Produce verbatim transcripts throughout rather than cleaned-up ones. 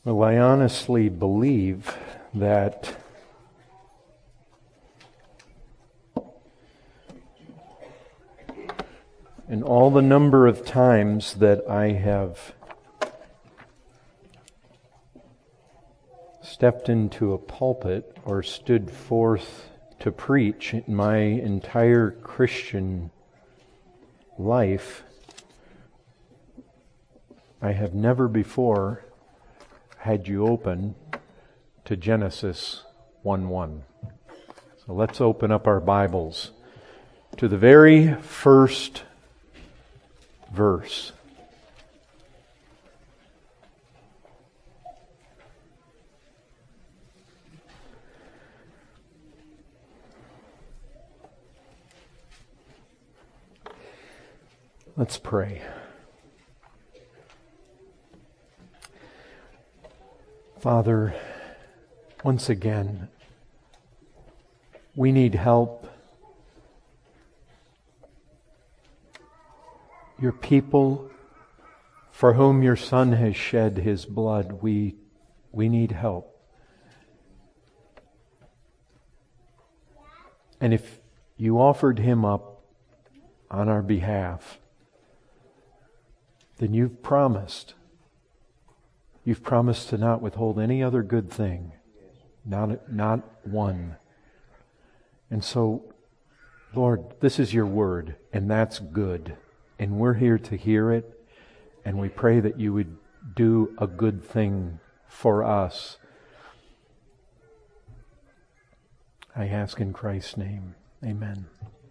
Well, I honestly believe that in all the number of times that I have stepped into a pulpit or stood forth to preach in my entire Christian life, I have never before had you open to Genesis one one. So let's open up our Bibles to the very first verse. Let's pray. Father, once again, we need help. Your people, for whom your Son has shed his blood, we, we need help. And if you offered him up on our behalf, then you've promised You've promised to not withhold any other good thing, not, not one. And so, Lord, this is your word, and that's good. And we're here to hear it, and we pray that you would do a good thing for us. I ask in Christ's name. Amen.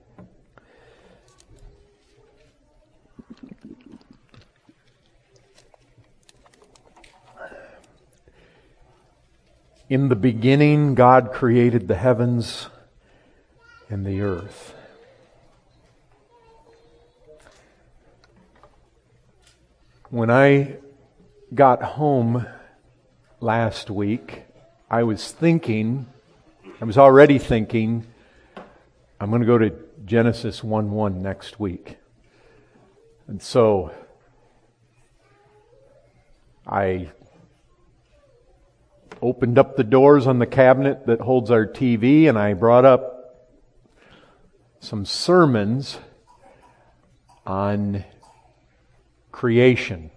In the beginning, God created the heavens and the earth. When I got home last week, I was thinking, I was already thinking, I'm going to go to Genesis one one next week. And so I opened up the doors on the cabinet that holds our T V, and I brought up some sermons on creation.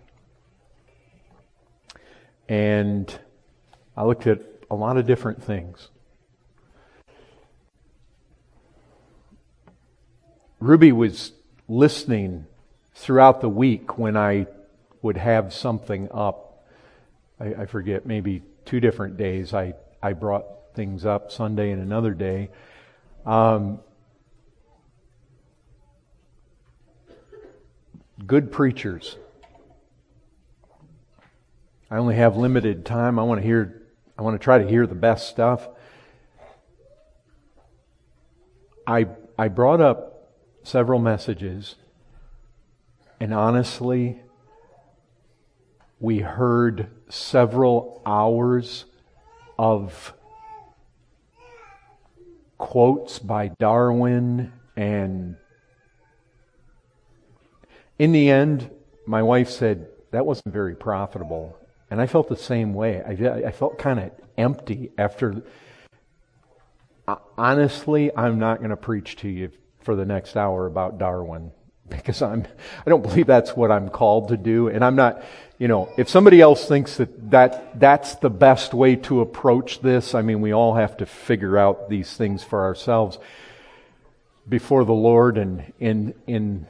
And I looked at a lot of different things. Ruby was listening throughout the week when I would have something up. I, I forget, maybe two different days I, I brought things up, Sunday and another day. Um, good preachers. I only have limited time. I want to hear, I want to try to hear the best stuff. I I brought up several messages, and honestly, we heard several hours of quotes by Darwin, and in the end, my wife said, that wasn't very profitable. And I felt the same way. I, I felt kind of empty after. Honestly, I'm not going to preach to you for the next hour about Darwin, because I'm, I don't believe that's what I'm called to do. And I'm not, you know, if somebody else thinks that, that that's the best way to approach this, I mean, we all have to figure out these things for ourselves before the Lord and in, in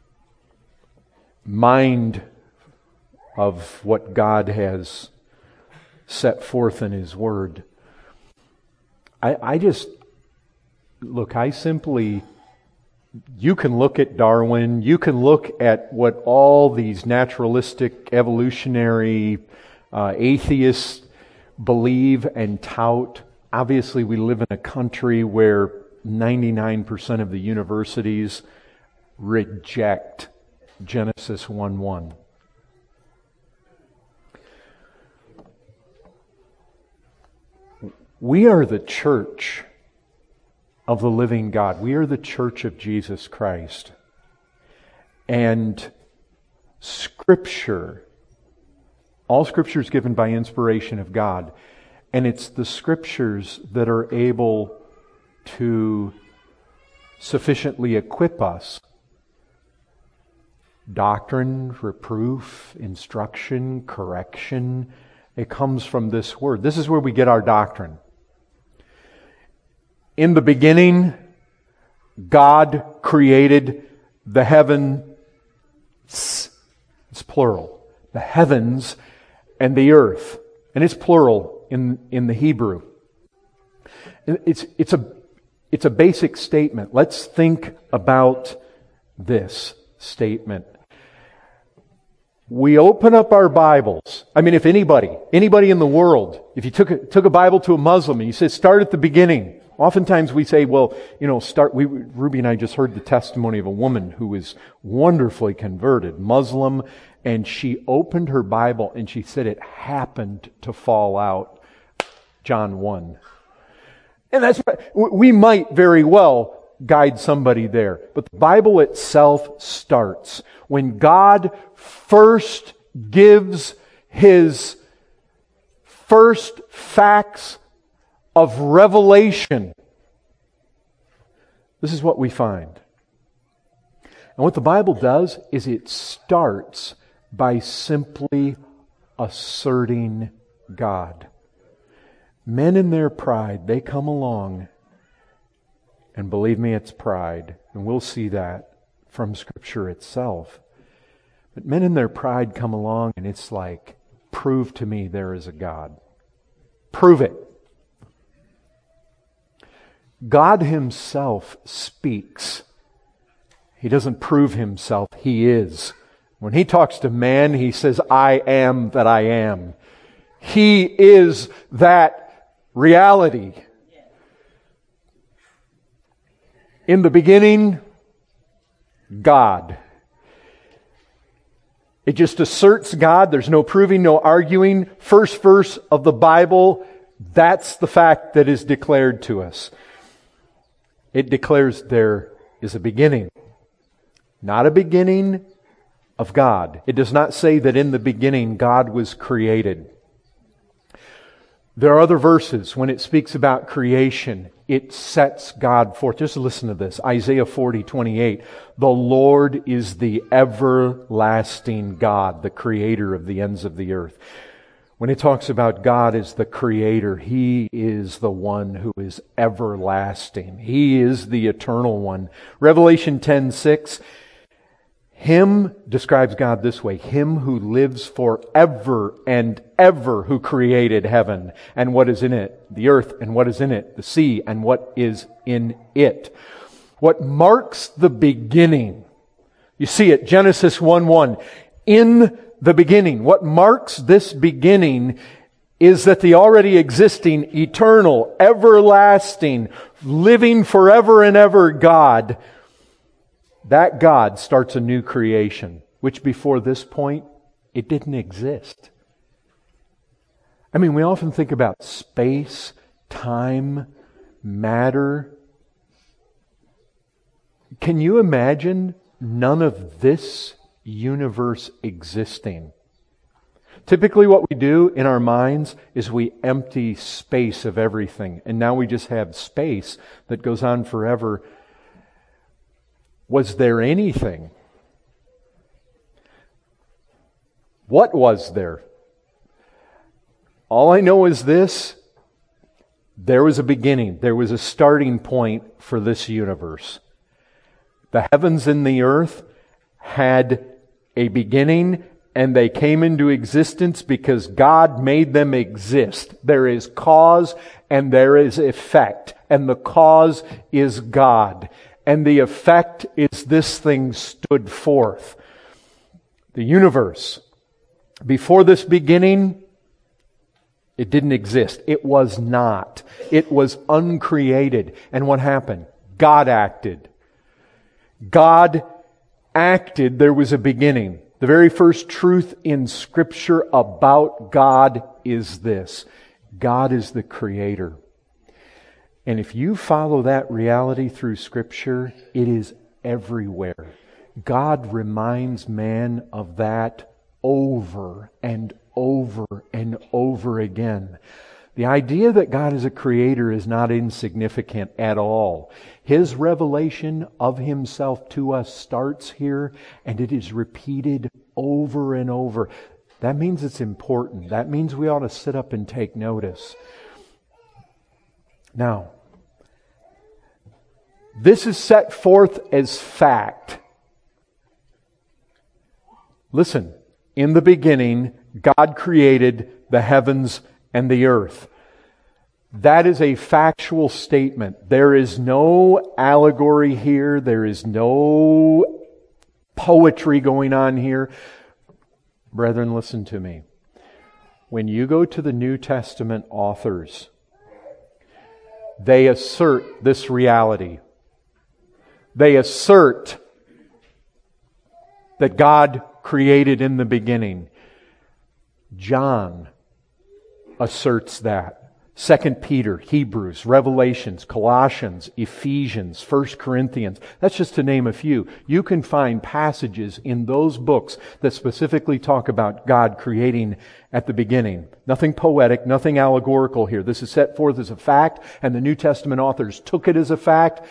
mind of what God has set forth in His Word. I, I just, look, I simply, you can look at Darwin, you can look at what all these naturalistic, evolutionary, uh, atheists believe and tout. Obviously, we live in a country where ninety-nine percent of the universities reject Genesis one one. We are the church of the living God. We are the church of Jesus Christ. And Scripture All Scripture is given by inspiration of God. And it's the Scriptures that are able to sufficiently equip us. Doctrine, reproof, instruction, correction, it comes from this Word. This is where we get our doctrine. In the beginning, God created the heavens, it's plural, the heavens and the earth. And it's plural in, in the Hebrew. It's, it's, a, it's a basic statement. Let's think about this statement. We open up our Bibles. I mean, if anybody, anybody in the world, if you took a, took a Bible to a Muslim and you said, start at the beginning. Oftentimes we say, well, you know, start, we, Ruby and I just heard the testimony of a woman who was wonderfully converted, Muslim, and she opened her Bible and she said it happened to fall out John one. And that's, we might very well guide somebody there. But the Bible itself starts when God first gives His first facts of revelation. This is what we find. And what the Bible does is it starts by simply asserting God. Men in their pride, they come along, and believe me, it's pride, and we'll see that from Scripture itself. But men in their pride come along, and it's like, prove to me there is a God. Prove it. God Himself speaks. He doesn't prove Himself, He is. When He talks to man, He says, I am that I am. He is that reality. In the beginning, God. It just asserts God. There's no proving, no arguing. First verse of the Bible, that's the fact that is declared to us. It declares there is a beginning. Not a beginning of God. It does not say that in the beginning God was created. There are other verses when it speaks about creation. It sets God forth. Just listen to this. Isaiah forty twenty-eight. The Lord is the everlasting God, the creator of the ends of the earth. When it talks about God as the creator, He is the one who is everlasting. He is the eternal one. Revelation ten six. Him describes God this way. Him who lives forever and ever, who created heaven and what is in it, the earth and what is in it, the sea and what is in it. What marks the beginning, you see it, Genesis one one. In the beginning, what marks this beginning is that the already existing, eternal, everlasting, living forever and ever God, that God starts a new creation, which before this point, it didn't exist. I mean, we often think about space, time, matter. Can you imagine none of this universe existing? Typically what we do in our minds is we empty space of everything, and now we just have space that goes on forever. Was there anything? What was there? All I know is this: there was a beginning. There was a starting point for this universe. The heavens and the earth had a beginning, and they came into existence because God made them exist. There is cause and there is effect, and the cause is God. And the effect is this thing stood forth. The universe. Before this beginning, it didn't exist. It was not. It was uncreated. And what happened? God acted. God acted. There was a beginning. The very first truth in Scripture about God is this: God is the Creator. And if you follow that reality through Scripture, it is everywhere. God reminds man of that over and over and over again. The idea that God is a creator is not insignificant at all. His revelation of Himself to us starts here, and it is repeated over and over. That means it's important. That means we ought to sit up and take notice. Now, this is set forth as fact. Listen, in the beginning, God created the heavens and the earth. That is a factual statement. There is no allegory here. There is no poetry going on here. Brethren, listen to me. When you go to the New Testament authors, they assert this reality. They assert that God created in the beginning. John asserts that. Second Peter, Hebrews, Revelations, Colossians, Ephesians, First Corinthians. That's just to name a few. You can find passages in those books that specifically talk about God creating at the beginning. Nothing poetic, nothing allegorical here. This is set forth as a fact, and the New Testament authors took it as a fact.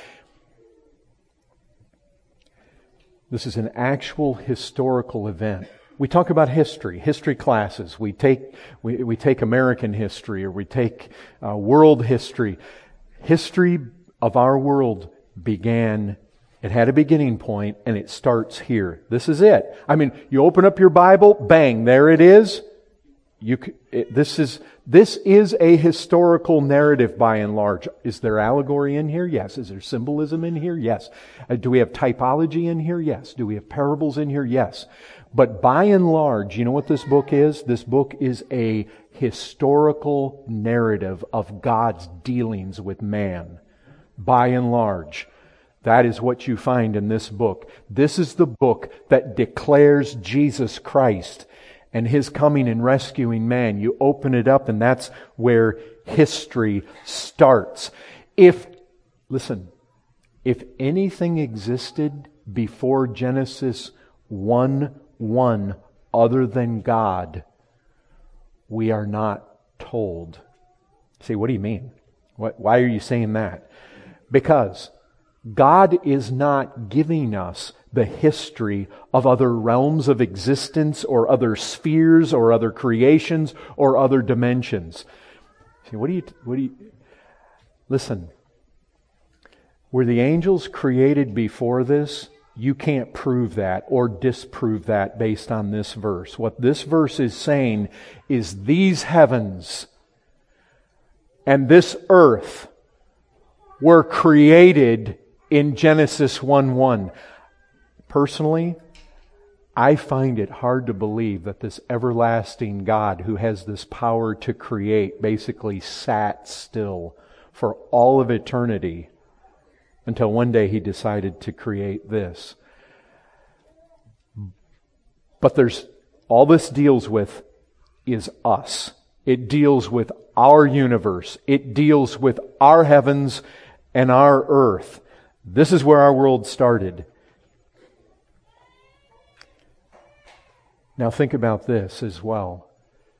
This is an actual historical event. We talk about history, history classes. We take we, we take American history, or we take uh, world history. History of our world began, it had a beginning point, and it starts here. This is it. I mean, you open up your Bible, bang, there it is. You it, this is this is a historical narrative by and large. Is there allegory in here? Yes. Is there symbolism in here? Yes. Uh, do we have typology in here? Yes. Do we have parables in here? Yes. But by and large, you know what this book is? This book is a historical narrative of God's dealings with man. By and large. That is what you find in this book. This is the book that declares Jesus Christ and His coming and rescuing man. You open it up, and that's where history starts. If, listen, if anything existed before Genesis one one other than God, we are not told. See, what do you mean? What, why are you saying that? Because God is not giving us the history of other realms of existence or other spheres or other creations or other dimensions. See, what do you, what do you, listen, were the angels created before this? You can't prove that or disprove that based on this verse. What this verse is saying is these heavens and this earth were created in Genesis one one. Personally, I find it hard to believe that this everlasting God who has this power to create basically sat still for all of eternity until one day He decided to create this. But there's, all this deals with is us. It deals with our universe. It deals with our heavens and our earth. This is where our world started. Now think about this as well.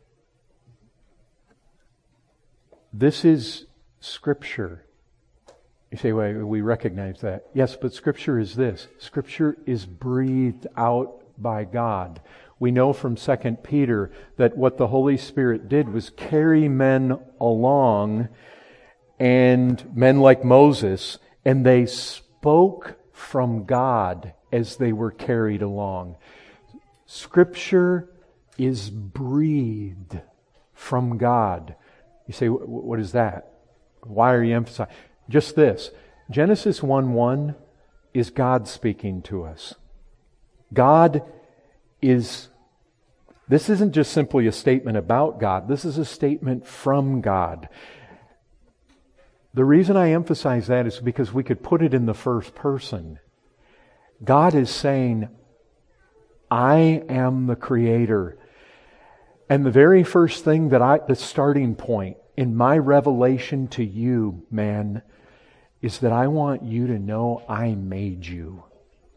This is Scripture. You say, well, we recognize that. Yes, but Scripture is this. Scripture is breathed out by God. We know from Second Peter that what the Holy Spirit did was carry men along, and men like Moses, and they spoke from God as they were carried along. Scripture is breathed from God. You say, what is that? Why are you emphasizing? Just this. Genesis one one is God speaking to us. God is, this isn't just simply a statement about God. This is a statement from God. The reason I emphasize that is because we could put it in the first person. God is saying, I am the Creator. And the very first thing that I, the starting point in my revelation to you, man, is that I want you to know I made you.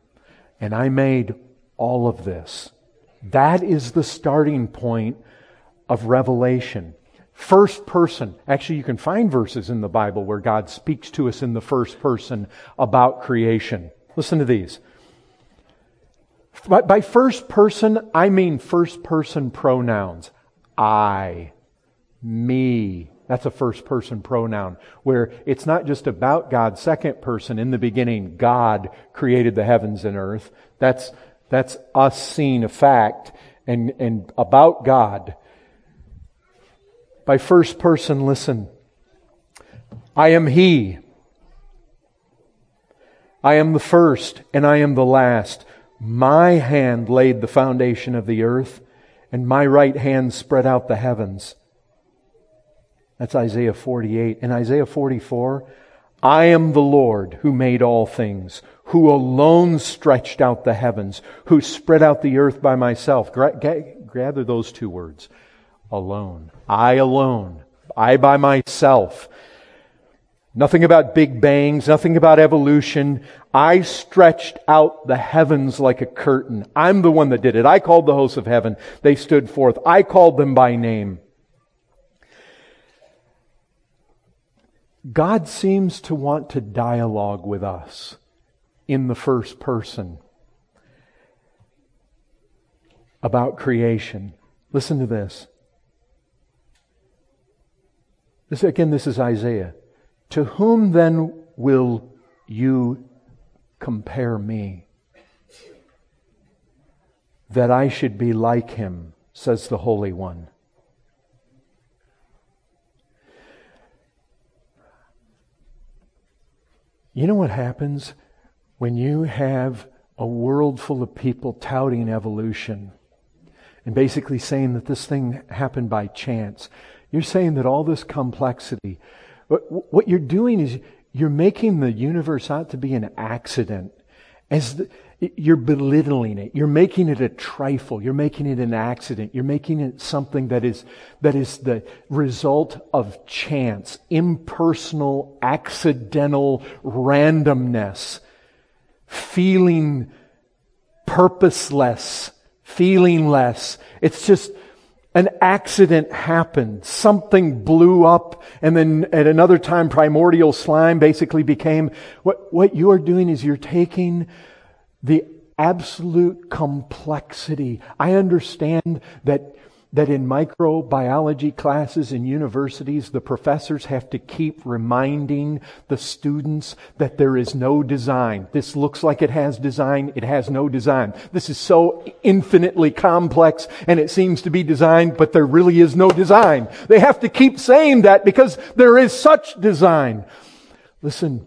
And I made all of this. That is the starting point of revelation. First person. Actually, you can find verses in the Bible where God speaks to us in the first person about creation. Listen to these. By, by first person, I mean first person pronouns. I, me. That's a first person pronoun where it's not just about God. Second person, in the beginning, God created the heavens and earth. That's, that's us seeing a fact and, and about God. By first person, listen. I am He. I am the first and I am the last. My hand laid the foundation of the earth, and my right hand spread out the heavens. That's Isaiah forty-eight. In Isaiah forty-four, I am the Lord who made all things, who alone stretched out the heavens, who spread out the earth by myself. Gra- ga- gather those two words. Alone. I alone. I by myself. Nothing about big bangs, nothing about evolution. I stretched out the heavens like a curtain. I'm the one that did it. I called the hosts of heaven. They stood forth. I called them by name. God seems to want to dialogue with us in the first person about creation. Listen to this. This again, this is Isaiah. To whom then will you compare me, that I should be like Him, says the Holy One. You know what happens when you have a world full of people touting evolution and basically saying that this thing happened by chance? You're saying that all this complexity, what you're doing is you're making the universe out to be an accident. As the, you're belittling it. You're making it a trifle. You're making it an accident. You're making it something that is that is the result of chance, impersonal, accidental randomness, feeling purposeless, feeling less. It's just an accident happened. Something blew up, and then at another time primordial slime basically became... What, what you are doing is you're taking the absolute complexity. I understand that that in microbiology classes in universities, the professors have to keep reminding the students that there is no design. This looks like it has design. It has no design. This is so infinitely complex and it seems to be designed, but there really is no design. They have to keep saying that because there is such design. Listen,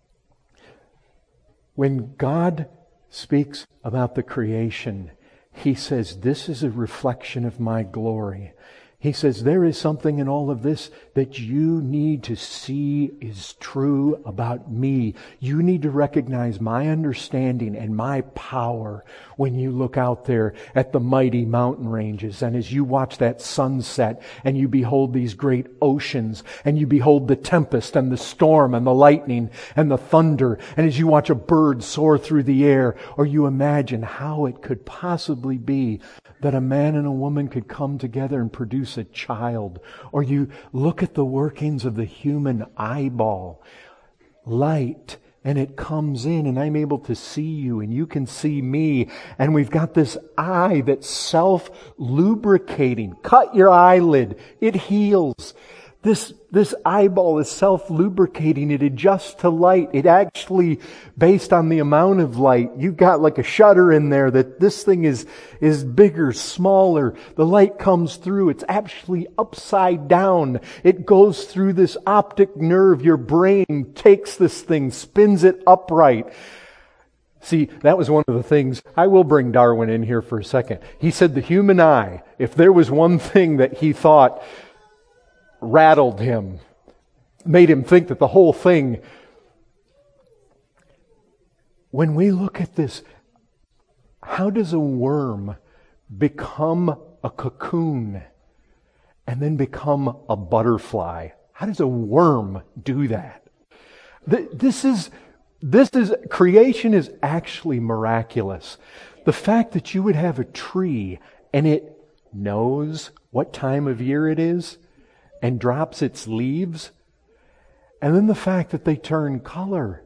when God speaks about the creation, He says, this is a reflection of my glory. He says, there is something in all of this that you need to see is true about me. You need to recognize my understanding and my power when you look out there at the mighty mountain ranges. And as you watch that sunset and you behold these great oceans and you behold the tempest and the storm and the lightning and the thunder. And as you watch a bird soar through the air, or you imagine how it could possibly be that a man and a woman could come together and produce a child. Or you look at the workings of the human eyeball. Light, and it comes in, and I'm able to see you, and you can see me. And we've got this eye that's self-lubricating. Cut your eyelid. It heals. This, this eyeball is self-lubricating. It adjusts to light. It actually, based on the amount of light, you've got like a shutter in there that this thing is, is bigger, smaller. The light comes through. It's actually upside down. It goes through this optic nerve. Your brain takes this thing, spins it upright. See, that was one of the things. I will bring Darwin in here for a second. He said the human eye, if there was one thing that he thought rattled him, made him think that the whole thing... When we look at this, how does a worm become a cocoon and then become a butterfly? How does a worm do that? This is, this is, creation is actually miraculous. The fact that you would have a tree and it knows what time of year it is and drops its leaves. And then the fact that they turn color.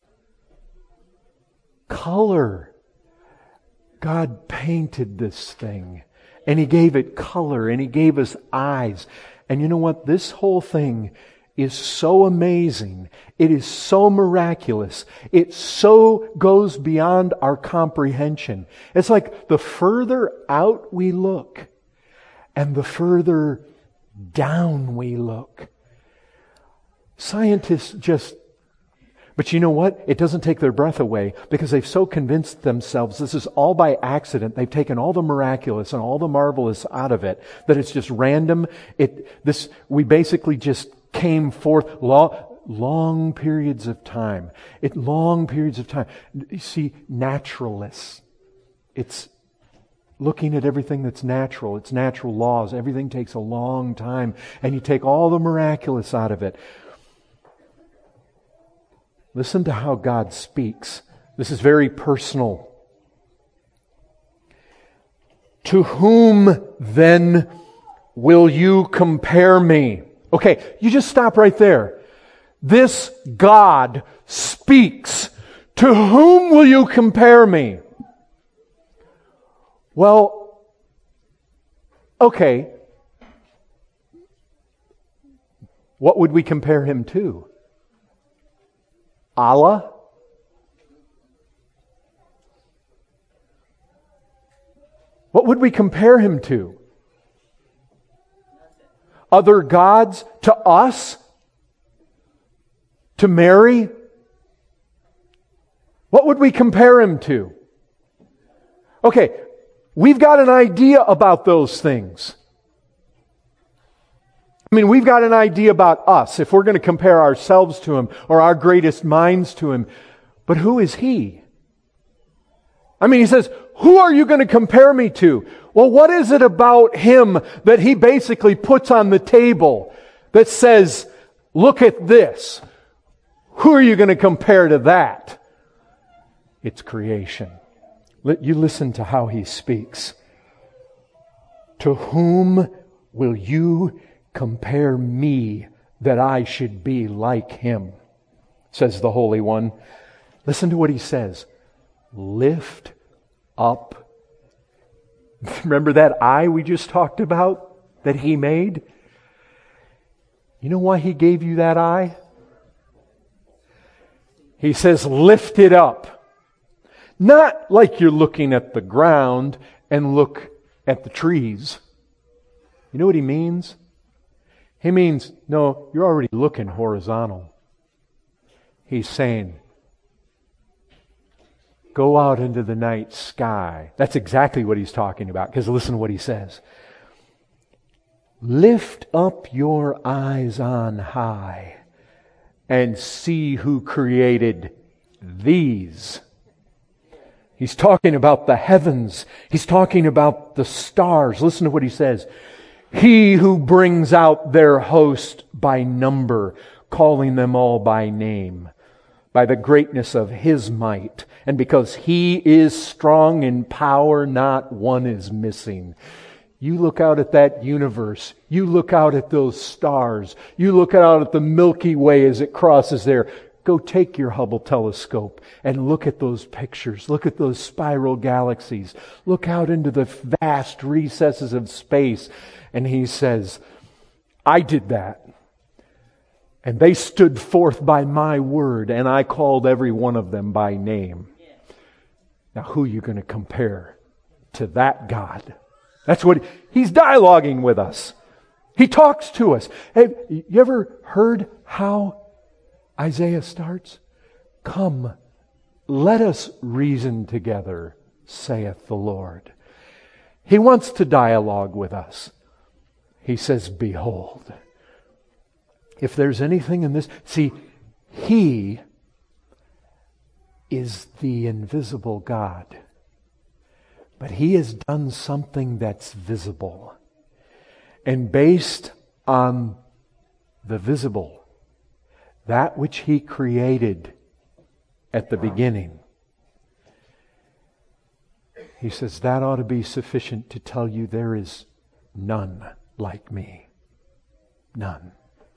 Color. God painted this thing. And He gave it color. And He gave us eyes. And you know what? This whole thing is so amazing. It is so miraculous. It so goes beyond our comprehension. It's like the further out we look and the further down we look. Scientists just... But you know what? It doesn't take their breath away because they've so convinced themselves this is all by accident. They've taken all the miraculous and all the marvelous out of it, that it's just random. It, this, we basically just came forth long, long periods of time. It long periods of time. You see, naturalists. It's looking at everything that's natural. It's natural laws. Everything takes a long time. And you take all the miraculous out of it. Listen to how God speaks. This is very personal. To whom then will you compare me? Okay, you just stop right there. This God speaks. To whom will you compare me? Well, okay. What would we compare Him to? Allah? What would we compare Him to? Other gods? To us? To Mary? What would we compare Him to? Okay, we've got an idea about those things. I mean, we've got an idea about us, if we're going to compare ourselves to Him or our greatest minds to Him. But who is He? I mean, He says, who are you going to compare me to? Well, what is it about Him that He basically puts on the table that says, look at this? Who are you going to compare to that? It's creation. You listen to how He speaks. To whom will you compare me that I should be like Him? Says the Holy One. Listen to what He says. Lift up. Remember that eye we just talked about that He made? You know why He gave you that eye? He says, lift it up. Not like you're looking at the ground and look at the trees. You know what He means? He means, no, you're already looking horizontal. He's saying, go out into the night sky. That's exactly what He's talking about, because listen to what He says. Lift up your eyes on high and see who created these. He's talking about the heavens. He's talking about the stars. Listen to what He says. He who brings out their host by number, calling them all by name, by the greatness of His might. And because He is strong in power, not one is missing. You look out at that universe. You look out at those stars. You look out at the Milky Way as it crosses there. Go take your Hubble telescope and look at those pictures. Look at those spiral galaxies. Look out into the vast recesses of space. And He says, I did that. And they stood forth by my word, and I called every one of them by name. Now who are you going to compare to that God? That's what He's dialoguing with us. He talks to us. Have you ever heard how Isaiah starts? Come, let us reason together, saith the Lord. He wants to dialogue with us. He says, behold. If there's anything in this, see, He is the invisible God. But He has done something that's visible. And based on the visible, that which He created at the beginning, He says that ought to be sufficient to tell you there is none like me. None.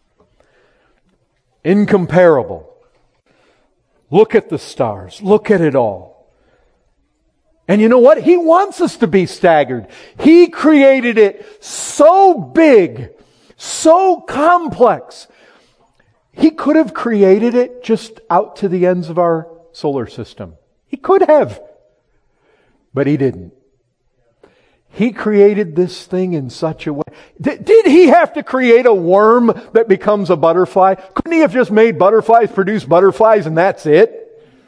Incomparable. Look at the stars. Look at it all. And you know what? He wants us to be staggered. He created it so big, so complex. He could have created it just out to the ends of our solar system. He could have. But He didn't. He created this thing in such a way. Did, did He have to create a worm that becomes a butterfly? Couldn't He have just made butterflies produce butterflies and that's it?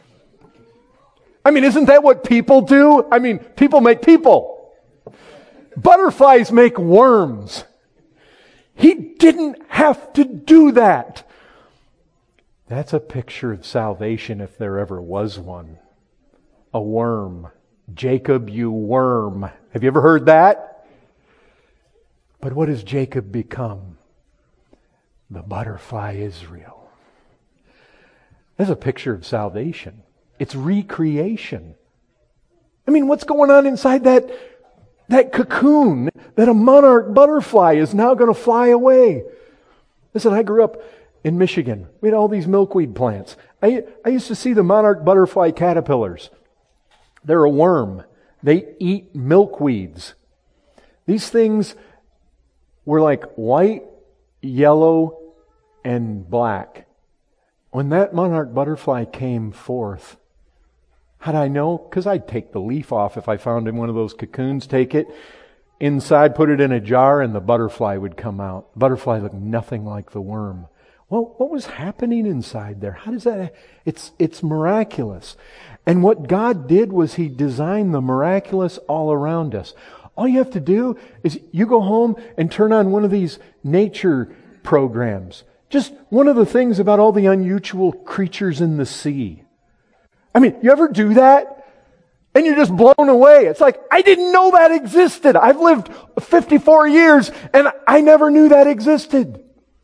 I mean, isn't that what people do? I mean, people make people. Butterflies make worms. He didn't have to do that. That's a picture of salvation if there ever was one. A worm. Jacob, you worm. Have you ever heard that? But what does Jacob become? The butterfly Israel. That's a picture of salvation. It's recreation. I mean, what's going on inside that, that cocoon that a monarch butterfly is now going to fly away? Listen, I grew up in Michigan. We had all these milkweed plants. I, I used to see the monarch butterfly caterpillars. They're a worm. They eat milkweeds. These things were like white, yellow, and black. When that monarch butterfly came forth, how did I know? Because I'd take the leaf off if I found in one of those cocoons, take it inside, put it in a jar, and the butterfly would come out. The butterfly looked nothing like the worm. Well, what was happening inside there? How does that... It's, it's miraculous. And what God did was He designed the miraculous all around us. All you have to do is you go home and turn on one of these nature programs. Just one of the things about all the unusual creatures in the sea. I mean, you ever do that? And you're just blown away. It's like, I didn't know that existed. I've lived fifty-four years and I never knew that existed.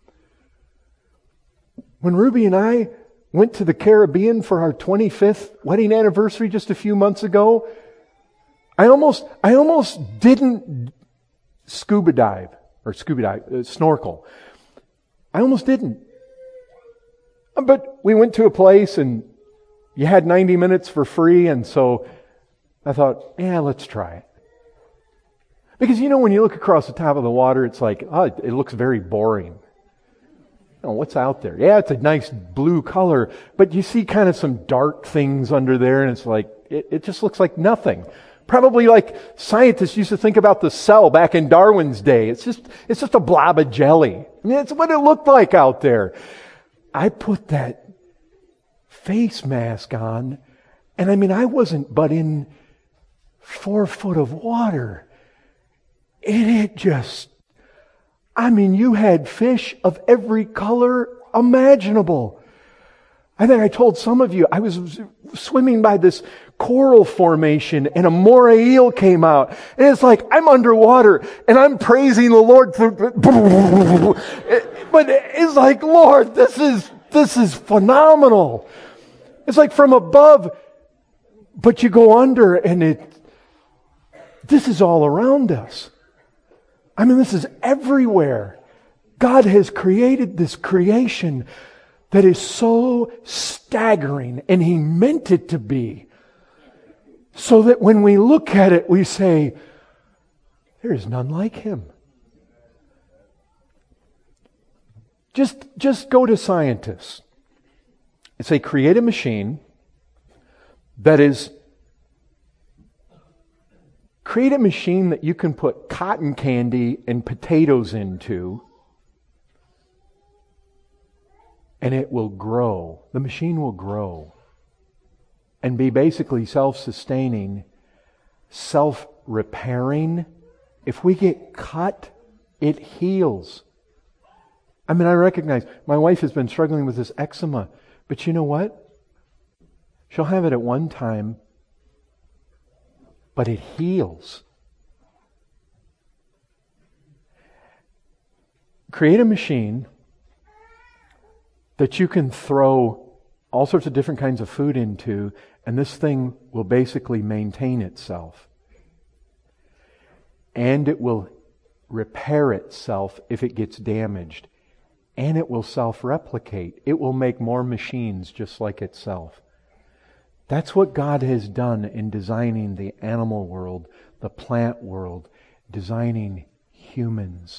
When Ruby and I went to the Caribbean for our twenty-fifth wedding anniversary just a few months ago, I almost, I almost didn't scuba dive, or scuba dive, uh, snorkel. I almost didn't. But we went to a place and you had ninety minutes for free, and so I thought, yeah, let's try it. Because you know, when you look across the top of the water, it's like, oh, it looks very boring. Oh, what's out there? Yeah, it's a nice blue color, but you see kind of some dark things under there, and it's like, it, it just looks like nothing. Probably like scientists used to think about the cell back in Darwin's day. It's just, it's just a blob of jelly. I mean, it's what it looked like out there. I put that face mask on, and I mean, I wasn't but in four foot of water, and it just, I mean, you had fish of every color imaginable. I think I told some of you, I was swimming by this coral formation and a moray eel came out. And it's like, I'm underwater and I'm praising the Lord. But it's like, Lord, this is, this is phenomenal. It's like from above, but you go under and it, this is all around us. I mean, this is everywhere. God has created this creation that is so staggering, and He meant it to be. So that when we look at it, we say, there is none like Him. Just, just go to scientists and say, create a machine that is Create a machine that you can put cotton candy and potatoes into, and it will grow. The machine will grow and be basically self-sustaining, self-repairing. If we get cut, it heals. I mean, I recognize my wife has been struggling with this eczema, but you know what? She'll have it at one time, but it heals. Create a machine that you can throw all sorts of different kinds of food into, and this thing will basically maintain itself. And it will repair itself if it gets damaged. And it will self-replicate. It will make more machines just like itself. That's what God has done in designing the animal world, the plant world, designing humans.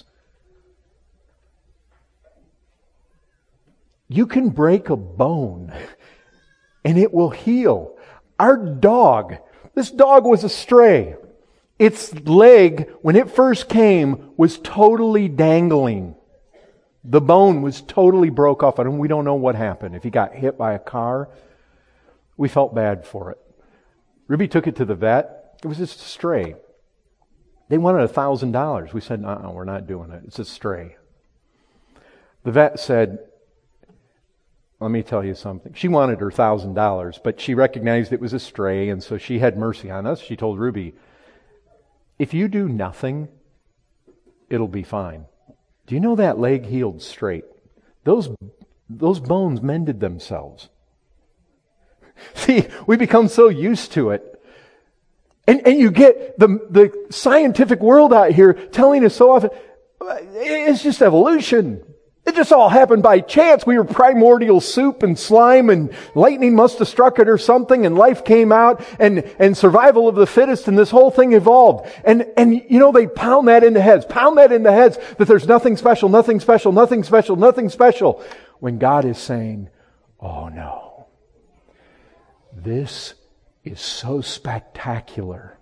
You can break a bone and it will heal. Our dog, this dog was a stray. Its leg, when it first came, was totally dangling. The bone was totally broke off. And we don't know what happened. If he got hit by a car, we felt bad for it. Ruby took it to the vet. It was just a stray. They wanted a thousand dollars. We said, "Uh-uh, we're not doing it. It's a stray." The vet said, "Let me tell you something." She wanted her thousand dollars, but she recognized it was a stray, and so she had mercy on us. She told Ruby, "If you do nothing, it'll be fine." Do you know that leg healed straight? Those, those bones mended themselves. See, we become so used to it. And, and you get the, the scientific world out here telling us so often, it's just evolution. It just all happened by chance. We were primordial soup and slime and lightning must have struck it or something and life came out and, and survival of the fittest and this whole thing evolved. And, and you know, they pound that into heads, pound that into heads that there's nothing special, nothing special, nothing special, nothing special. When God is saying, oh no, this is so spectacular.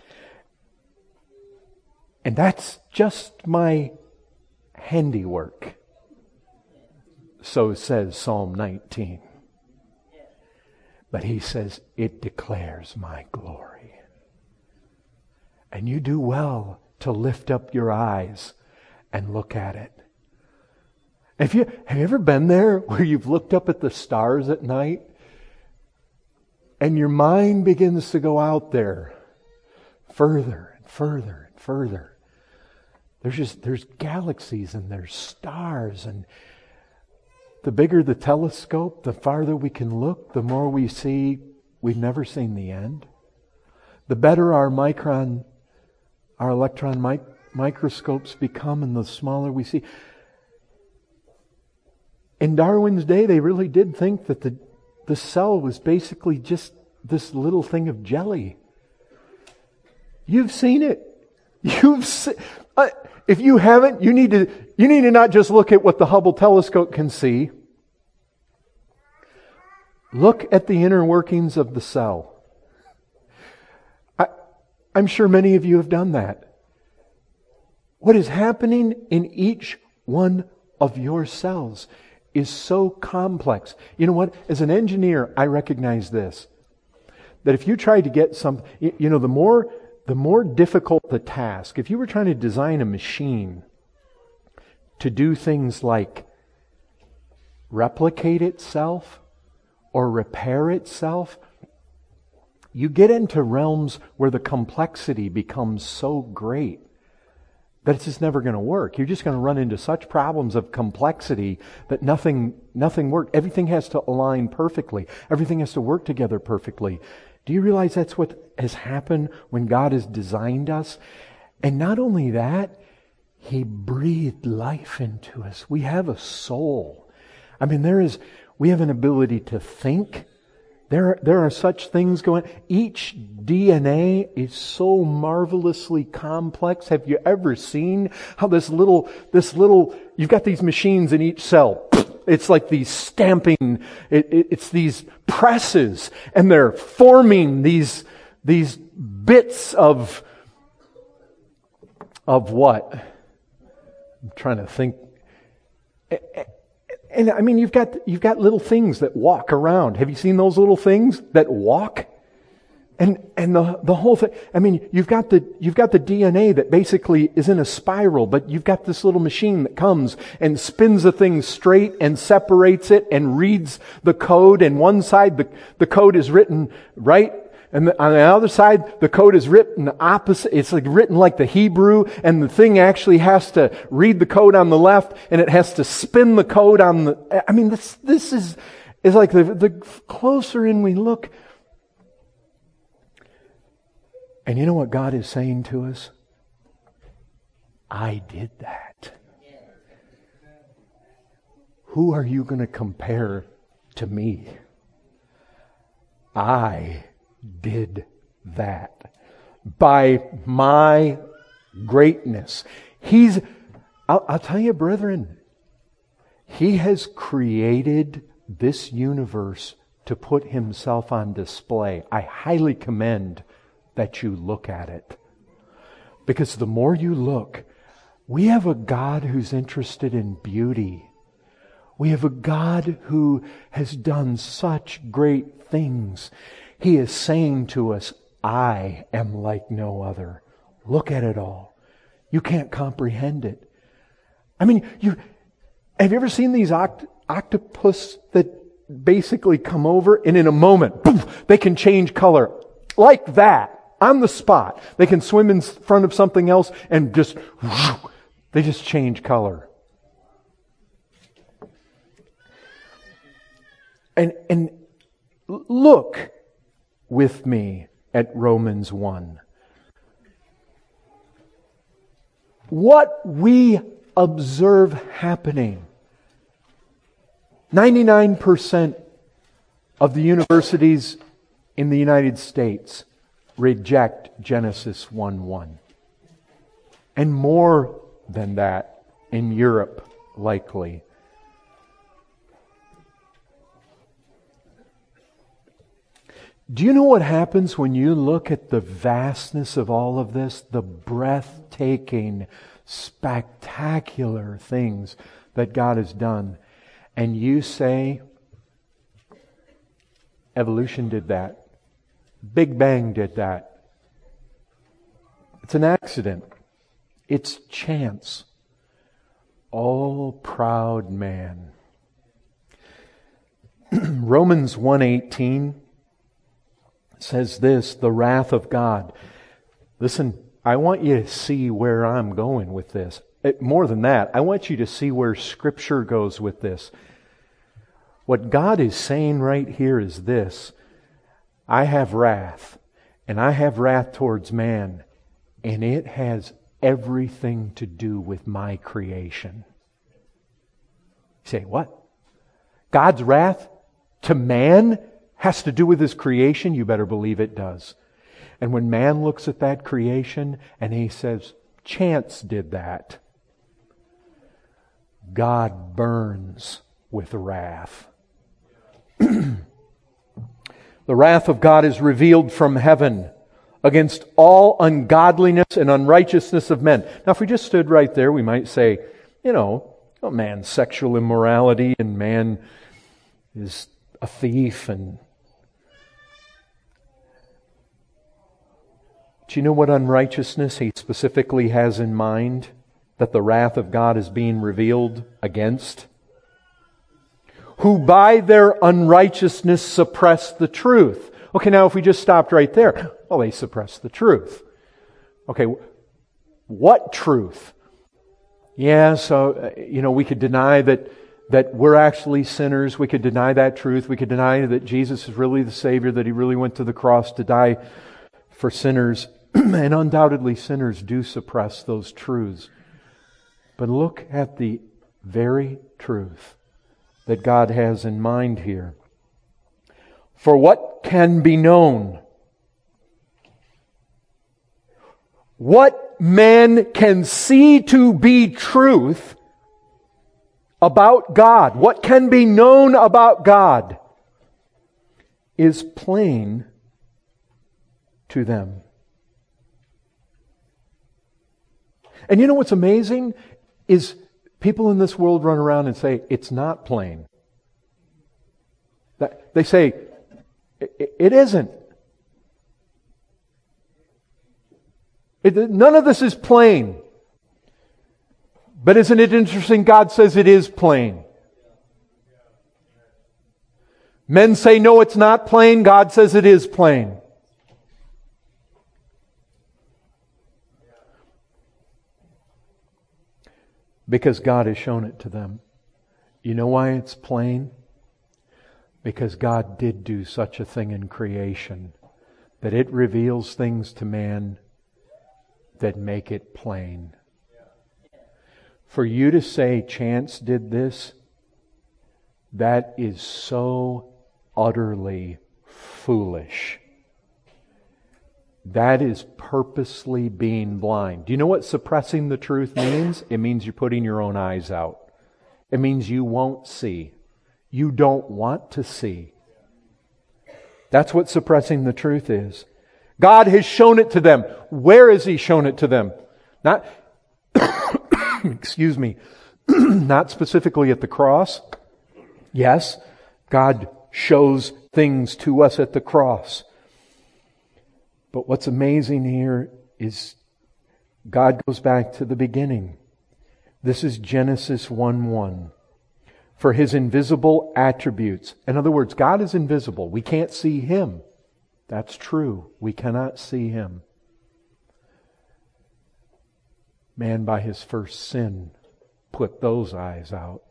And that's just my handiwork. So says Psalm nineteen. But he says, it declares my glory. And you do well to lift up your eyes and look at it. Have you, have you ever been there where you've looked up at the stars at night and your mind begins to go out there further and further and further? There's just, there's galaxies and there's stars, and the bigger the telescope, the farther we can look, the more we see we've never seen the end. The better our micron, our electron mic- microscopes become, and the smaller we see. In Darwin's day, they really did think that the, the cell was basically just this little thing of jelly. You've seen it. You've seen... Uh, if you haven't, you need to you need to not just look at what the Hubble telescope can see. Look at the inner workings of the cell. I, I'm sure many of you have done that. What is happening in each one of your cells is so complex. You know what? As an engineer, I recognize this. That if you try to get some, you, you know, the more the more difficult the task, if you were trying to design a machine to do things like replicate itself or repair itself, you get into realms where the complexity becomes so great that it's just never going to work. You're just going to run into such problems of complexity that nothing nothing works. Everything has to align perfectly. Everything has to work together perfectly. Do you realize that's what has happened when God has designed us? And not only that, He breathed life into us. We have a soul. I mean, there is, we have an ability to think. There, there are such things going. Each D N A is so marvelously complex. Have you ever seen how this little, this little, you've got these machines in each cell. It's like these stamping, it, it, it's these presses, and they're forming these, these bits of, of what? I'm trying to think. And I mean, you've got, you've got little things that walk around. Have you seen those little things that walk? And, and the, the whole thing, I mean, you've got the, you've got the D N A that basically is in a spiral, but you've got this little machine that comes and spins the thing straight and separates it and reads the code. And one side, the, the code is written right. And the, on the other side, the code is written opposite. It's like written like the Hebrew, and the thing actually has to read the code on the left, and it has to spin the code on the, I mean, this, this is, is like the, the closer in we look. And you know what God is saying to us? I did that. Who are you going to compare to me? I did that. By my greatness. He's, I'll, I'll tell you, brethren, He has created this universe to put Himself on display. I highly commend that you look at it. Because the more you look, we have a God who's interested in beauty. We have a God who has done such great things. He is saying to us, I am like no other. Look at it all. You can't comprehend it. I mean, you have you ever seen these oct- octopus that basically come over and in a moment, boom, they can change color like that on the spot. They can swim in front of something else and just, whoosh, they just change color. And, and look with me at Romans one. What we observe happening. ninety-nine percent of the universities in the United States reject Genesis one one. And more than that in Europe, likely. Do you know what happens when you look at the vastness of all of this? The breathtaking, spectacular things that God has done. And you say, evolution did that. Big Bang did that. It's an accident. It's chance. Oh, proud man. Romans one eighteen says this, the wrath of God. Listen, I want you to see where I'm going with this. It, more than that, I want you to see where Scripture goes with this. What God is saying right here is this. I have wrath, and I have wrath towards man, and it has everything to do with my creation. You say, what? God's wrath to man has to do with His creation? You better believe it does. And when man looks at that creation and he says, chance did that, God burns with wrath. The wrath of God is revealed from heaven against all ungodliness and unrighteousness of men. Now, if we just stood right there, we might say, you know, oh, man's sexual immorality and man is a thief. And do you know what unrighteousness He specifically has in mind that the wrath of God is being revealed against? Who by their unrighteousness suppress the truth. Okay, now if we just stopped right there, well, they suppress the truth. Okay, what truth? Yeah, so, you know, we could deny that that we're actually sinners. We could deny that truth. We could deny that Jesus is really the Savior, that He really went to the cross to die for sinners. And undoubtedly sinners do suppress those truths. But look at the very truth that God has in mind here. For what can be known? What man can see to be truth about God, what can be known about God, is plain to them. And you know what's amazing is people in this world run around and say, it's not plain. They say, it isn't. It, none of this is plain. But isn't it interesting? God says it is plain. Men say, no, it's not plain. God says it is plain. Because God has shown it to them. You know why it's plain? Because God did do such a thing in creation, that it reveals things to man that make it plain. For you to say chance did this, that is so utterly foolish. That is purposely being blind. Do you know what suppressing the truth means? It means you're putting your own eyes out. It means you won't see. You don't want to see. That's what suppressing the truth is. God has shown it to them. Where has He shown it to them? Not, excuse me, not specifically at the cross. Yes, God shows things to us at the cross. But what's amazing here is God goes back to the beginning. This is Genesis one one. For His invisible attributes. In other words, God is invisible. We can't see Him. That's true. We cannot see Him. Man, by his first sin, put those eyes out.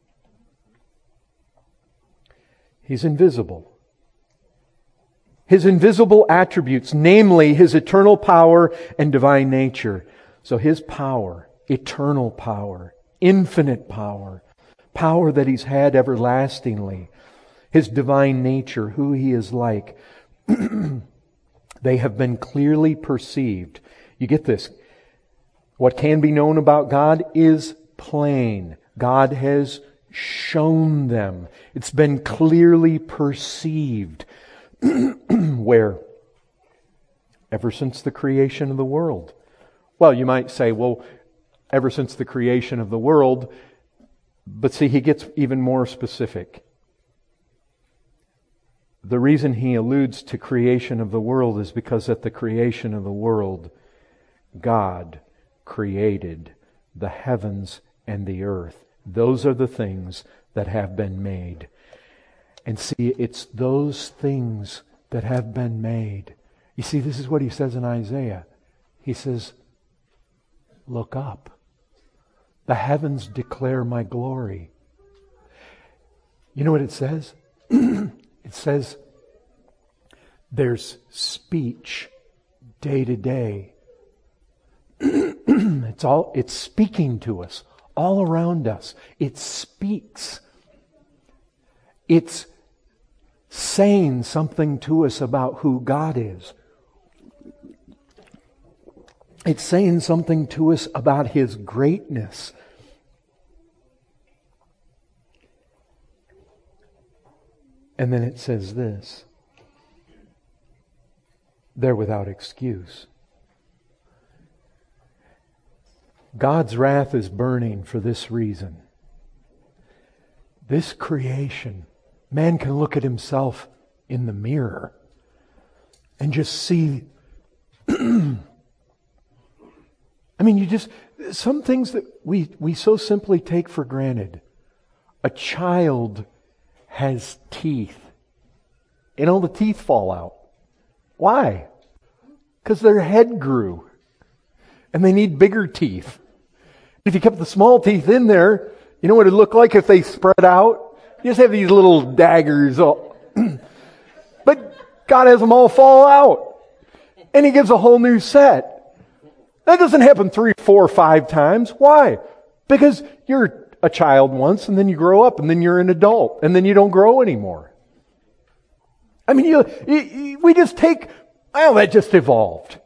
He's invisible. His invisible attributes, namely His eternal power and divine nature. So His power, eternal power, infinite power, power that He's had everlastingly, His divine nature, who He is like, they have been clearly perceived. You get this. What can be known about God is plain. God has shown them. It's been clearly perceived. Where? Ever since the creation of the world. Well, you might say, well, ever since the creation of the world. But see, he gets even more specific. The reason he alludes to creation of the world is because at the creation of the world, God created the heavens and the earth. Those are the things that have been made. And see, it's those things that have been made. You see, this is what he says in Isaiah. He says, look up. The heavens declare my glory. You know what it says? It says, there's speech day to day. It's all, it's speaking to us all around us. It speaks. It's saying something to us about who God is. It's saying something to us about His greatness. And then it says this. They're without excuse. God's wrath is burning for this reason. This creation, man can look at himself in the mirror and just see. I mean, you just, some things that we, we so simply take for granted. A child has teeth. And all the teeth fall out. Why? Because their head grew. And they need bigger teeth. If you kept the small teeth in there, you know what it'd look like if they spread out? You just have these little daggers. All. But God has them all fall out. And He gives a whole new set. That doesn't happen three, four, five times. Why? Because you're a child once, and then you grow up, and then you're an adult, and then you don't grow anymore. I mean, you, you, we just take, well, that just evolved.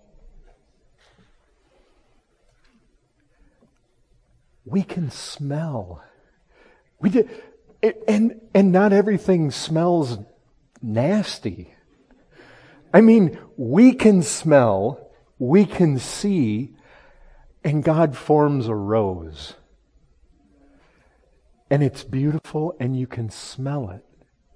We can smell. We did, and and not everything smells nasty. I mean, we can smell, we can see, and God forms a rose. And it's beautiful, and you can smell it.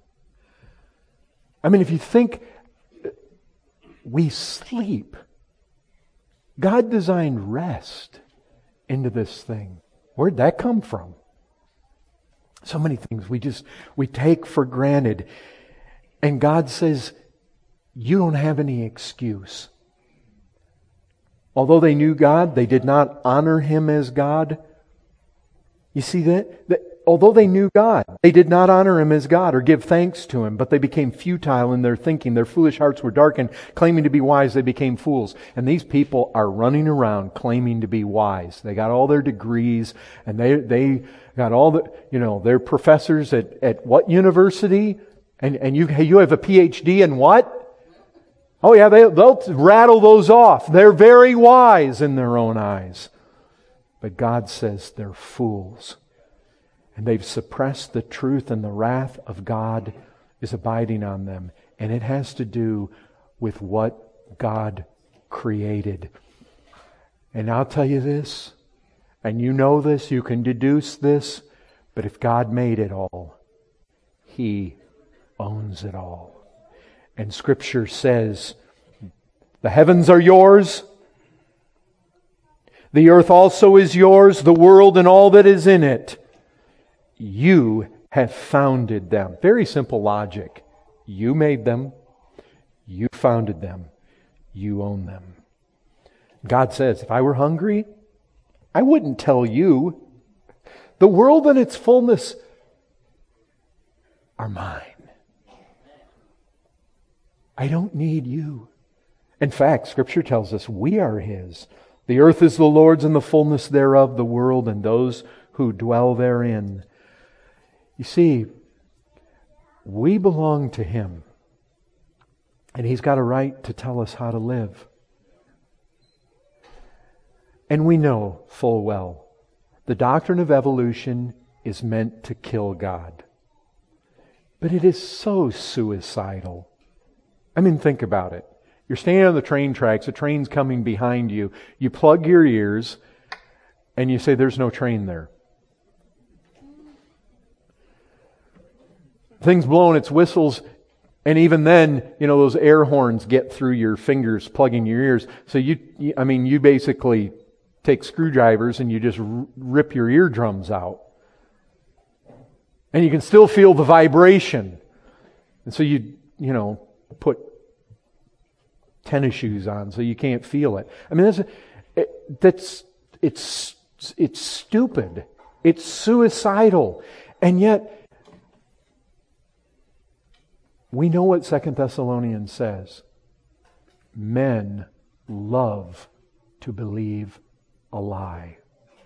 I mean, if you think, we sleep. God designed rest into this thing. Where'd that come from? So many things we just, we take for granted. And God says, you don't have any excuse. Although they knew God, they did not honor Him as God. You see that? that although they knew God, they did not honor Him as God or give thanks to Him, but they became futile in their thinking. Their foolish hearts were darkened. Claiming to be wise, they became fools. And these people are running around claiming to be wise. They got all their degrees, and they they got all the, you know, they're professors at, at what university? And and you you have a P H D in what? Oh yeah, they, they'll rattle those off. They're very wise in their own eyes. But God says they're fools. And they've suppressed the truth, and the wrath of God is abiding on them. And it has to do with what God created. And I'll tell you this, and you know this, you can deduce this, but if God made it all, He owns it all. And Scripture says, the heavens are yours, the earth also is yours, the world and all that is in it. You have founded them. Very simple logic. You made them. You founded them. You own them. God says, if I were hungry, I wouldn't tell you. The world and its fullness are mine. I don't need you. In fact, Scripture tells us we are His. The earth is the Lord's and the fullness thereof, the world and those who dwell therein. You see, we belong to Him. And He's got a right to tell us how to live. And we know full well, the doctrine of evolution is meant to kill God. But it is so suicidal. I mean, think about it. You're standing on the train tracks, a train's coming behind you. You plug your ears, and you say, there's no train there. Thing's blowing its whistles, and even then, you know, those air horns get through your fingers plugging your ears. So you, you I mean, you basically take screwdrivers and you just r- rip your eardrums out. And you can still feel the vibration. And so you, you know, put tennis shoes on so you can't feel it. I mean, that's, it, that's it's it's stupid. It's suicidal. And yet, we know what Second Thessalonians says. Men love to believe a lie.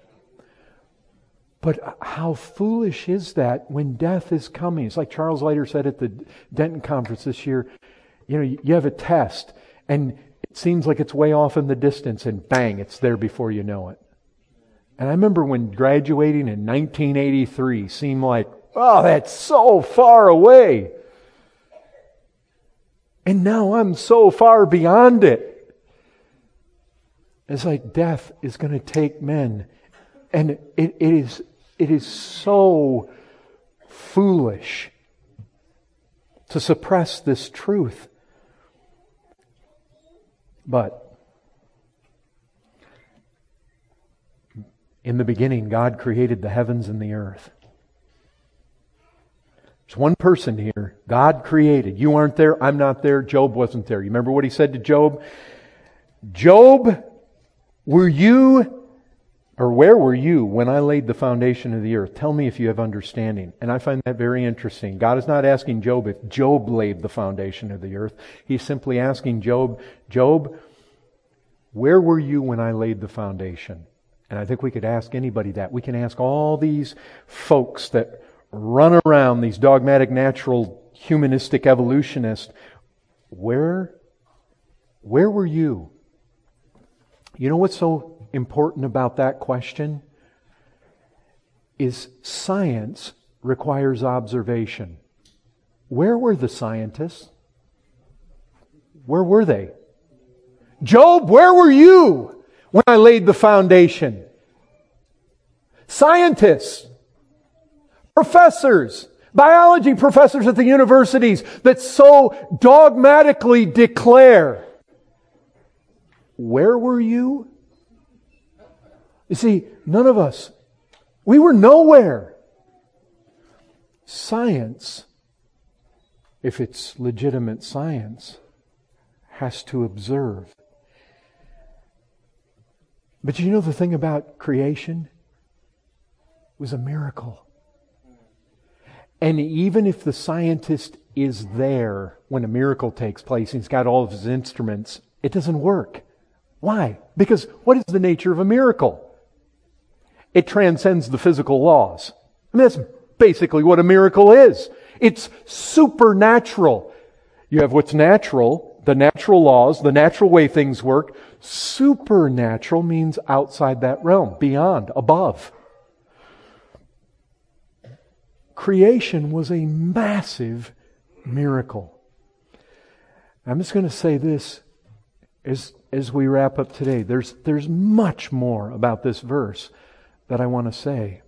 But how foolish is that when death is coming? It's like Charles Leiter said at the Denton conference this year. You know, you have a test, and it seems like it's way off in the distance, and bang, it's there before you know it. And I remember when graduating in nineteen eighty-three seemed like, oh, that's so far away. And now I'm so far beyond it. It's like death is going to take men. And it, it is it is so foolish to suppress this truth. But in the beginning, God created the heavens and the earth. There's one person here. God created. You aren't there. I'm not there. Job wasn't there. You remember what he said to Job? Job, were you, or where were you when I laid the foundation of the earth? Tell me if you have understanding. And I find that very interesting. God is not asking Job if Job laid the foundation of the earth. He's simply asking Job, Job, where were you when I laid the foundation? And I think we could ask anybody that. We can ask all these folks that run around, these dogmatic, natural, humanistic evolutionists. Where, where were you? You know what's so important about that question? Is science requires observation. Where were the scientists? Where were they? Job, where were you when I laid the foundation? Scientists, professors, biology professors at the universities that so dogmatically declare. Where were you? You see, none of us, we were nowhere. Science, if it's legitimate science, has to observe. But you know the thing about creation? It was a miracle. And even if the scientist is there when a miracle takes place and he's got all of his instruments, it doesn't work. Why? Because what is the nature of a miracle? It transcends the physical laws. I mean, that's basically what a miracle is. It's supernatural. You have what's natural, the natural laws, the natural way things work. Supernatural means outside that realm, beyond, above. Creation was a massive miracle. I'm just going to say this as, as we wrap up today. There's, there's much more about this verse that I want to say.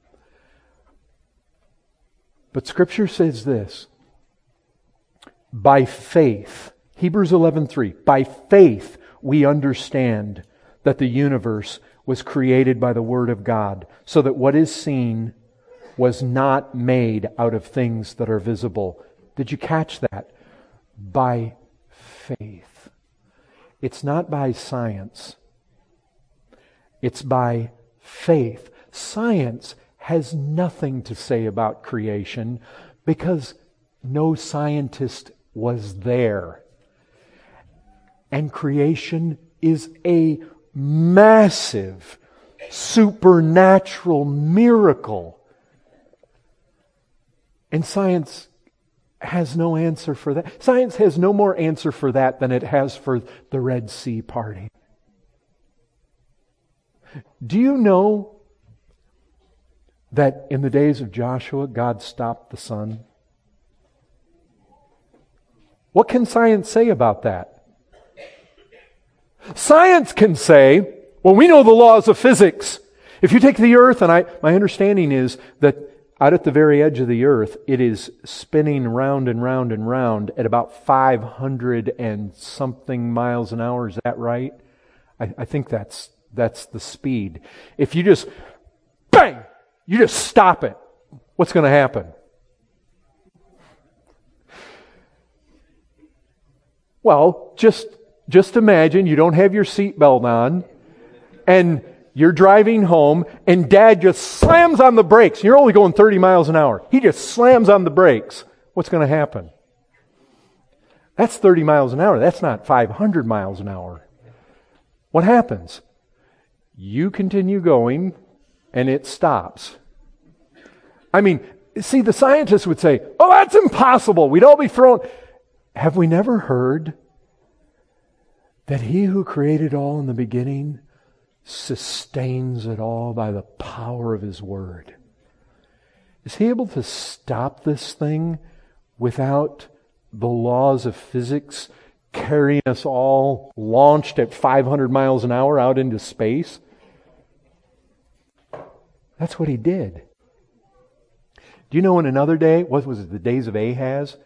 But Scripture says this: by faith, Hebrews eleven three, by faith we understand that the universe was created by the Word of God, so that what is seen was not made out of things that are visible. Did you catch that? By faith. It's not by science. It's by faith. Science has nothing to say about creation because no scientist was there. And creation is a massive, supernatural miracle. And science has no answer for that. Science has no more answer for that than it has for the Red Sea parting. Do you know that in the days of Joshua, God stopped the sun? What can science say about that? Science can say, well, we know the laws of physics. If you take the earth, and I, my understanding is that out at the very edge of the earth, it is spinning round and round and round at about five hundred and something miles an hour. Is that right? I, I think that's that's the speed. If you just, bang, you just stop it, what's going to happen? Well, just just imagine you don't have your seatbelt on, and you're driving home, and Dad just slams on the brakes. You're only going thirty miles an hour. He just slams on the brakes. What's going to happen? That's thirty miles an hour. That's not five hundred miles an hour. What happens? You continue going, and it stops. I mean, see, the scientists would say, oh, that's impossible. We'd all be thrown. Have we never heard that He who created all in the beginning sustains it all by the power of His Word? Is He able to stop this thing without the laws of physics carrying us all launched at five hundred miles an hour out into space? That's what He did. Do you know in another day, what was it, the days of Ahaz?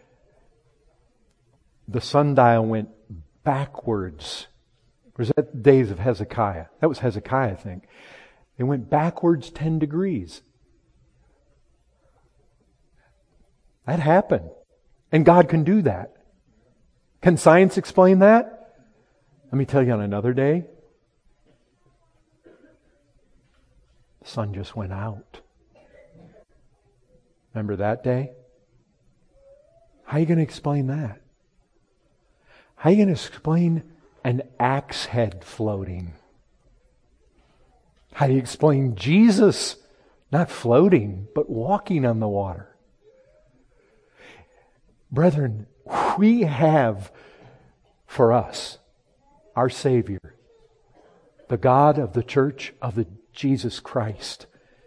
The sundial went backwards. Or was that the days of Hezekiah? That was Hezekiah, I think. It went backwards ten degrees. That happened. And God can do that. Can science explain that? Let me tell you on another day. The sun just went out. Remember that day? How are you going to explain that? How are you going to explain an axe head floating? How do you explain Jesus not floating, but walking on the water? Brethren, we have for us our Savior, the God of the Church of the Jesus Christ.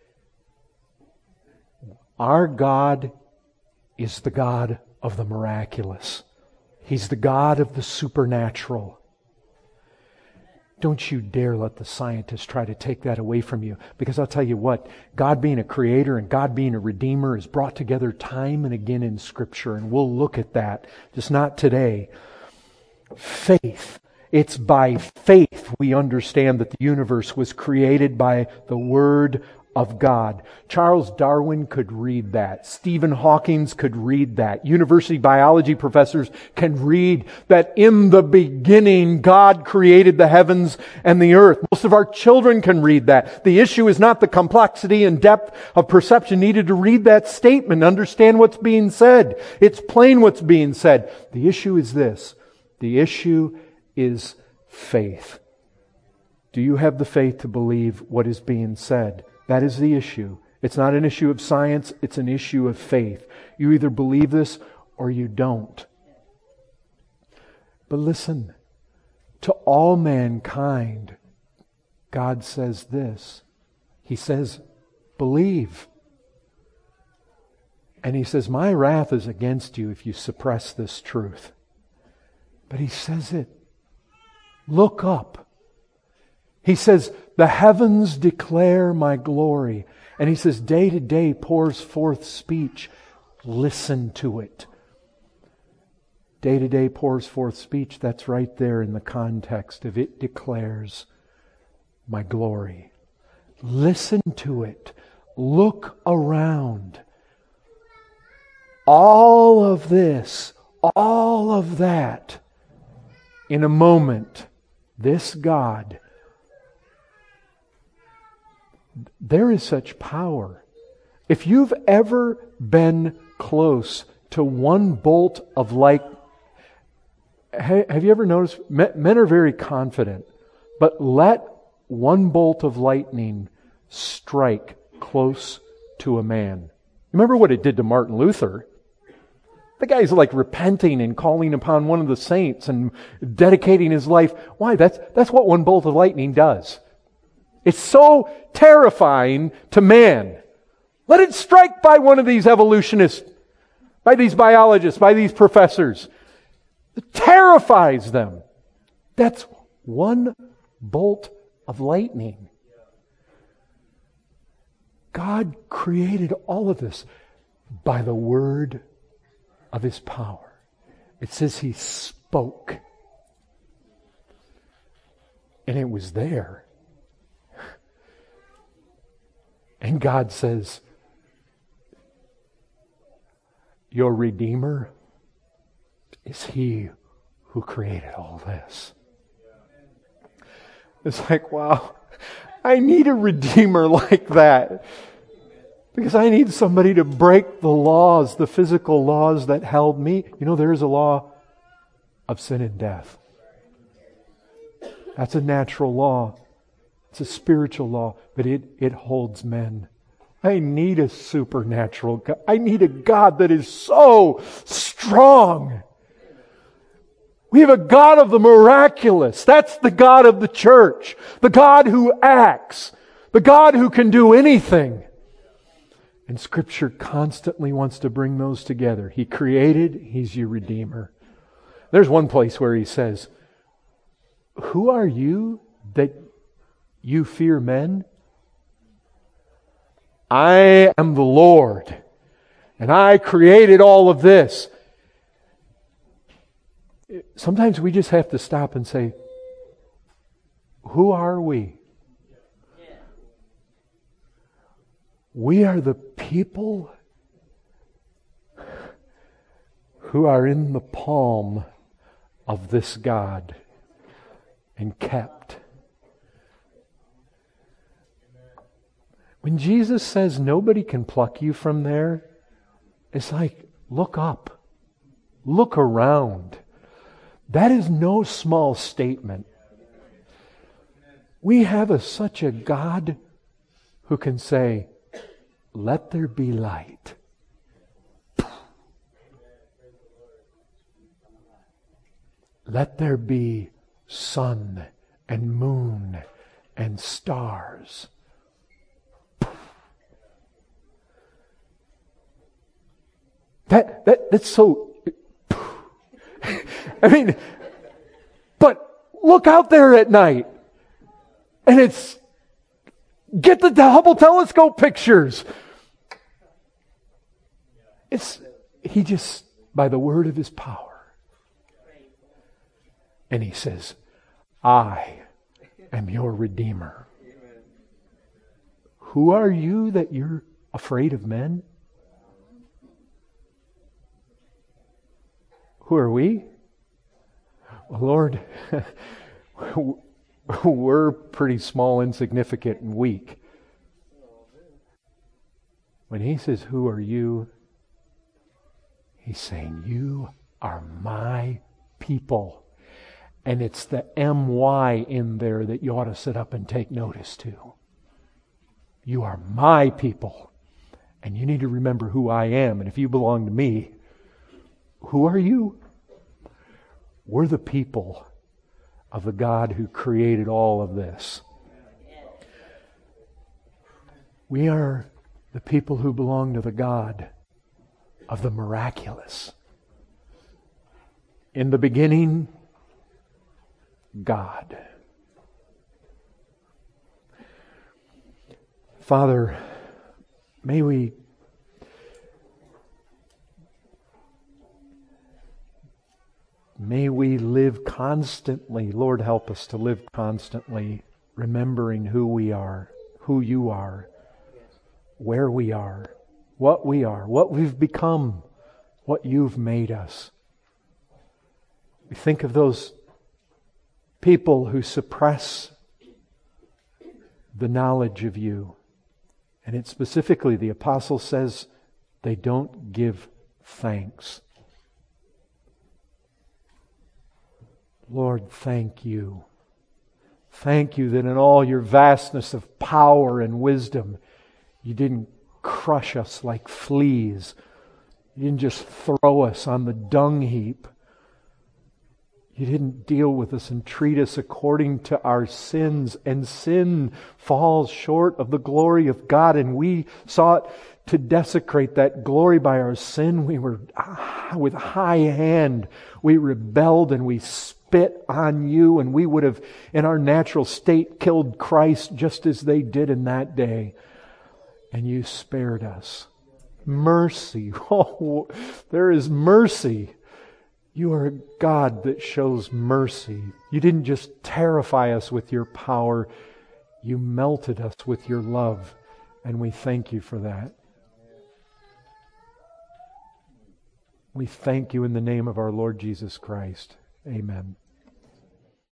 Our God is the God of the miraculous. He's the God of the supernatural. Don't you dare let the scientists try to take that away from you. Because I'll tell you what, God being a creator and God being a redeemer is brought together time and again in Scripture. And we'll look at that, just not today. Faith. It's by faith we understand that the universe was created by the Word of God. Charles Darwin could read that. Stephen Hawking could read that. University biology professors can read that in the beginning God created the heavens and the earth. Most of our children can read that. The issue is not the complexity and depth of perception needed to read that statement, understand what's being said. It's plain what's being said. The issue is this. The issue is faith. Do you have the faith to believe what is being said? That is the issue. It's not an issue of science, it's an issue of faith. You either believe this or you don't. But listen, to all mankind, God says this. He says, believe. And He says, my wrath is against you if you suppress this truth. But He says it. Look up. He says, the heavens declare my glory. And He says, day to day pours forth speech. Listen to it. Day to day pours forth speech. That's right there in the context of it declares my glory. Listen to it. Look around. All of this, all of that, in a moment, this God, there is such power. If you've ever been close to one bolt of light, have you ever noticed, men are very confident, but let one bolt of lightning strike close to a man. Remember what it did to Martin Luther? The guy's like repenting and calling upon one of the saints and dedicating his life. Why? That's, that's what one bolt of lightning does. It's so terrifying to man. Let it strike by one of these evolutionists, by these biologists, by these professors. It terrifies them. That's one bolt of lightning. God created all of this by the word of His power. It says He spoke. And it was there. And God says, your Redeemer is He who created all this. It's like, wow, I need a Redeemer like that. Because I need somebody to break the laws, the physical laws that held me. You know, there is a law of sin and death. That's a natural law. It's a spiritual law, but it, it holds men. I need a supernatural God. I need a God that is so strong. We have a God of the miraculous. That's the God of the church. The God who acts. The God who can do anything. And Scripture constantly wants to bring those together. He created, He's your Redeemer. There's one place where He says, who are you that you fear men? I am the Lord, and I created all of this. Sometimes we just have to stop and say, who are we? We are the people who are in the palm of this God and kept. When Jesus says nobody can pluck you from there, it's like, look up. Look around. That is no small statement. We have a, such a God who can say, let there be light. Let there be sun and moon and stars. That, that that's so... I mean, but look out there at night and it's... Get the Hubble telescope pictures. It's He just, by the word of His power. And He says, I am your Redeemer. Who are you that you're afraid of men? Who are we? Well, Lord, we're pretty small, insignificant, and weak. When He says, who are you? He's saying, you are my people. And it's the M Y in there that you ought to sit up and take notice to. You are my people. And you need to remember who I am. And if you belong to me, who are you? We're the people of the God who created all of this. We are the people who belong to the God of the miraculous. In the beginning, God. Father, may we may we live constantly, Lord, help us to live constantly, remembering who we are, who you are, where we are, what we are, what we've become, what you've made us. We think of those people who suppress the knowledge of you. And it specifically, the apostle says, they don't give thanks. Lord, thank you. Thank you that in all your vastness of power and wisdom, you didn't crush us like fleas. You didn't just throw us on the dung heap. You didn't deal with us and treat us according to our sins. And sin falls short of the glory of God. And we sought to desecrate that glory by our sin. We were with high hand. We rebelled and we spit on you. And we would have, in our natural state, killed Christ just as they did in that day. And you spared us. Mercy. Oh, there is mercy. You are a God that shows mercy. You didn't just terrify us with your power. You melted us with your love. And we thank you for that. We thank you in the name of our Lord Jesus Christ. Amen.